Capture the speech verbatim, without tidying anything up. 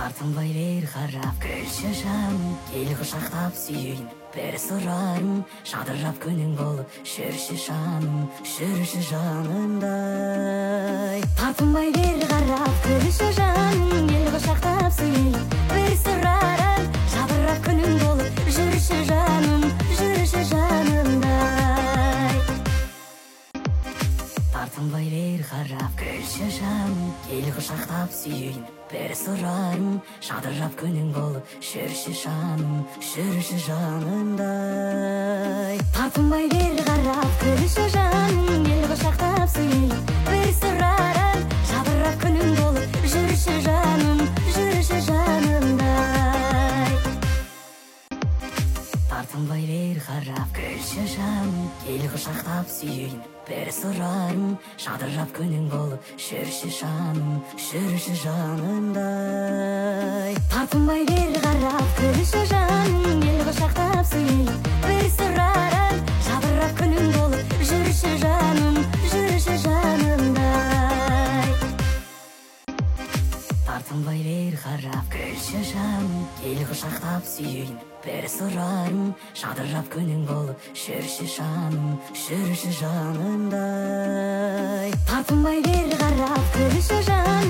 Тартынбай бер қарап күлші жаным, ел құшақтап сүйейін, бір сұрарым, жадырап күнің болып жүрші жаным, жүрші жанымдай. Тартынбай бер қарап күлші жаным, ел құшақтап сүйейін, бір сұрарым, жадырап күнің болып жүрші жаным, жүрші жанымдай. Тартынбай бер қарап күлші жаным, ел құшақтап сүйейін, бір сұрарым, жадырап күнің болып жүрші жаным, жүрші жанымдай. Тартынбай бер қарап күлші жаным, ел құшақтап сүйейін, бір сұрарым, жадырап күнің болып жүрші жаным, жүрші жанымдай. Тартынбай бер қарап күлші жаным, ел құшақтап сүйейін, бір сұрарым, жадырап күнің болып жүрші жаным, жүрші жанымдай. Тартынбай бер қарап күлші жаным, ел құшақтап сүйейін, бір сұрарым, жадырап күнің болып жүрші жаным, жүрші жанымдай. Тартынбай бер қарап күлші жаным, ел құшақтап сүйейін, бір сұрарым, жадырап күнің болып жүрші жаным, жүрші жанымдай. Тартынбай бер қарап күлші жаным,